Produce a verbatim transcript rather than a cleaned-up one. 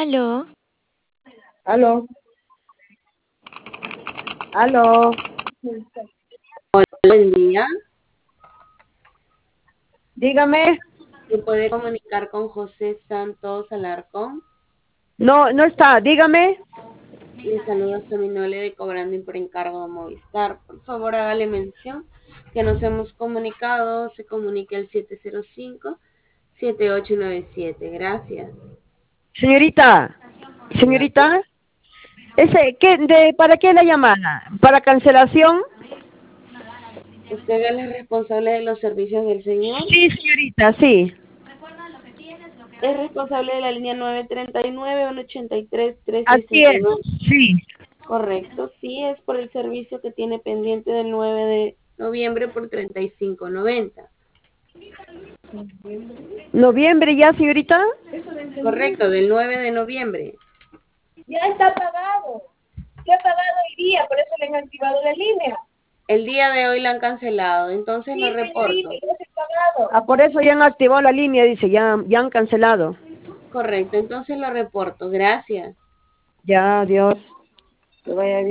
Aló. Aló. Aló. Buen día. Dígame. ¿Se puede comunicar con José Santos Alarcón? No, no está. Dígame. Le saluda Seminole de Cobrando por Encargo de Movistar. Por favor, hágale mención que nos hemos comunicado. Se comunique al siete cero cinco, siete ocho nueve siete. Gracias. Señorita. Dígame. Señorita. Ese, ¿qué, de, ¿para qué la llamada? ¿Para cancelación? ¿Usted es la responsable de los servicios del señor? Sí, señorita, sí. Es responsable de la línea nueve treinta y nueve, uno ochenta y tres, trescientos Así sesenta y es. nueve. Sí. Correcto, sí, es por el servicio que tiene pendiente del nueve de noviembre por treinta y cinco noventa. ¿Noviembre ya, señorita? Correcto, del nueve de noviembre. Ya está pagado. Ya pagado hoy día, por eso le han activado la línea. El día de hoy la han cancelado, entonces lo Sí, señorita, reporto. ya se ha pagado. Ah, por eso ya han activado la línea, dice, ya, ya han cancelado. Correcto, entonces lo reporto. Gracias. Ya, adiós. Que vaya bien.